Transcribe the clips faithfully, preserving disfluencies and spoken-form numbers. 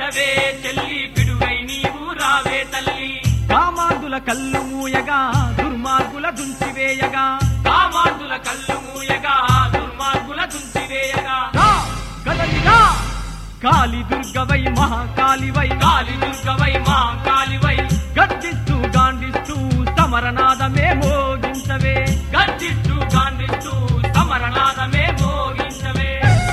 పిడికిలెత్తవే చెల్లి పిడుగై నీవు రావే తల్లి కామాంధుల కళ్ళు మూయగా దుర్మార్గుల దుంచివేయగా కామాంధుల కళ్ళు మూయగా దుర్మార్గుల దుంచివేయగా కదలిగా కాళీ దుర్గవై మహాకాళివై కాళీ దుర్గవై మహాకాళివై గర్జిస్తూ గాండిస్తూ సమరనాదమే మోగించవే గర్జిస్తూ గాండిస్తూ సమరనాదమే మోగించవే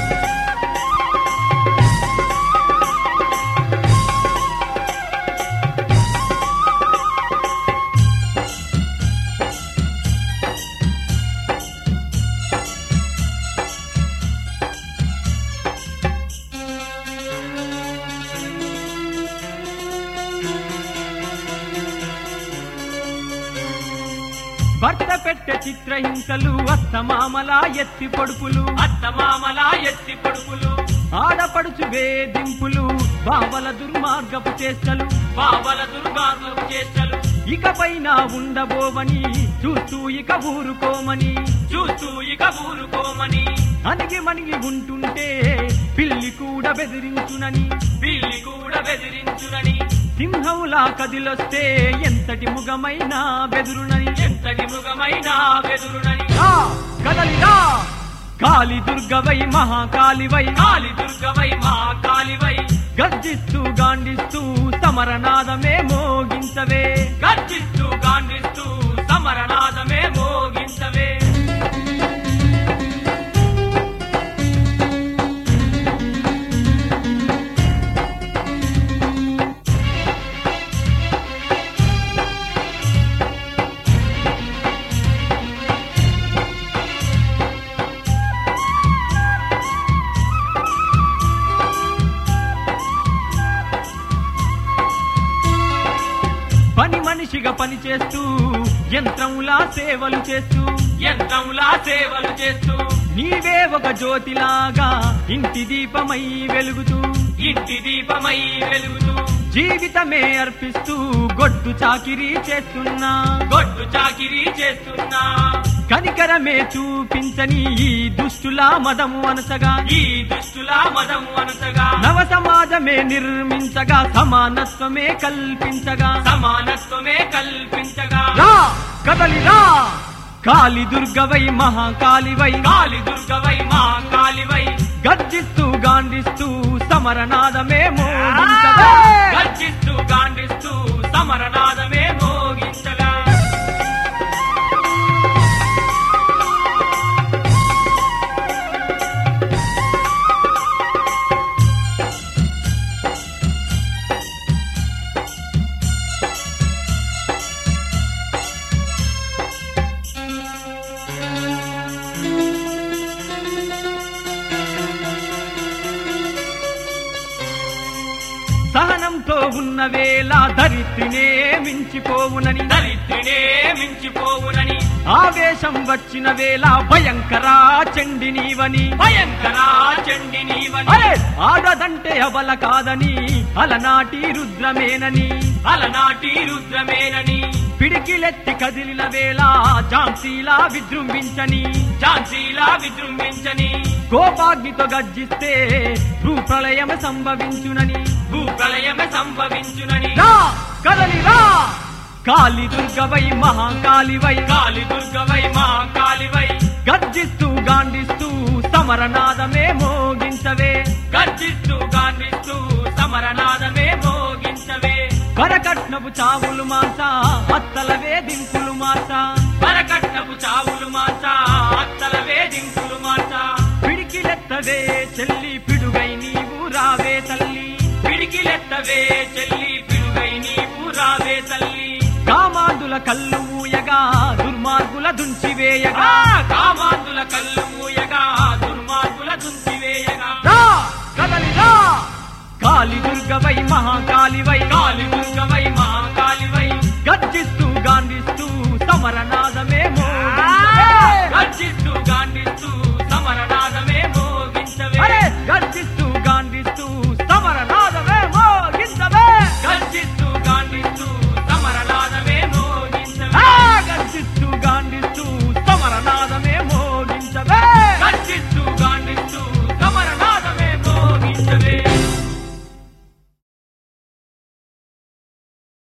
భర్త పెట్టె చిత్రహింసలు అత్తమామలా ఎత్తి పొడుపులు అత్తమామలా ఎత్తి పొడుపులు ఆడపడుచు వేధింపులు బావల దుర్మార్గపు చేష్టలు బావల దుర్గార్గపు చేష్టలు ఇకపైన ఉండబోవని చూస్తూ ఇక ఊరుకోమని చూస్తూ ఇక ఊరుకోమని అణిగి మణిగి ఉంటుంటే పిల్లి కూడా బెదిరించునని పిల్లి కూడా బెదిరించునని సింహంలా కదిలొస్తే ఎంతటి ముఖమైనా బెదురునని ఎంతటి మృగమైన బెదురునని రా, కదలిరా కాళీ దుర్గవై మహాకాళివై కాళీ దుర్గవై మహాకాళివై గర్జిస్తూ గాండిస్తూ సమరనాదమే మోగించవే గర్జిస్తూ గాండిస్తూ సమరనాదమే మోగించవే పని మనిషిగా పని చేస్తూ యంత్రంలా సేవలు చేస్తూ యంత్రంలా సేవలు చేస్తూ నీవే ఒక జ్యోతిలాగా ఇంటి దీపమై వెలుగుతూ ఇంటి దీపమై వెలుగుతూ జీవితమే అర్పిస్తూ గొడ్డు చాకిరీ చేస్తున్నా గొడ్డు చాకిరీ చేస్తున్నా కనికరమే చూపించని ఈ దుష్టుల మదము అనసగా ఈ దుష్టుల మదము అనసగా నవ సమాజమే నిర్మించగా సమానత్వమే కల్పించగా సమానత్వమే కల్పించగా రా కదలిరా కాళీ దుర్గవై మహాకాళివై కాళీ దుర్గవై మహాకాళివై గర్జిస్తూ గాండిస్తూ సమరనాదమే మోగించవే గర్జిస్తూ గాండిస్తూ సమరనాదమే మోగించగా సహనంతో ఉన్న వేళ దరిద్రినే మించిపోవునని దరిద్రినే మించిపోవునని ఆవేశం వచ్చిన వేళ భయంకరా చండి నీవని భయంకరా చండి నీవని అరే, ఆడదంటే అవల కాదని అలనాటి రుద్రమేనని అలనాటి రుద్రమేనని పిడికిలెత్తి కదిలిన వేళ ఝాన్సీలా విజృంభించని ఝాన్సీలా విజృంభించని కోపాగ్నితో గర్జిస్తే భూప్రళయం సంభవించునని భూప్రళయమే సంభవించునని రా కదలిరా కాళీ దుర్గవై మహాకాళివై కాళీ దుర్గవై మహాకాళివై గర్జిస్తూ గాండిస్తూ సమరనాదమే మోగించవే గర్జిస్తూ గాండిస్తూ సమరనాదమే మోగించవే వరకట్నపు చావులు మాస అత్తల వేధింపులు మాస వరకట్నపు చావులు మాచ అత్తల వేధింపులు మాచ పిడికిలెత్తవే చెల్లి పిడుగై నీవు రావే తల్లి పిడికిలెత్తవే చెల్లి పిడుగై నీవు రావే తల్లి కామాంధుల కళ్ళు మూయగా దుర్మార్గుల దుంచివేయగా కామాంధుల కళ్ళు మూయగా దుర్మార్గుల దుంచివేయగా రా కదలిరా కాళీ దుర్గవై మహాకాళివై కాళీ దుర్గవై మహాకాళివై గర్జిస్తూ గాండిస్తూ సమరనాదమే మోగించవే గర్జిస్తూ గాండిస్తూ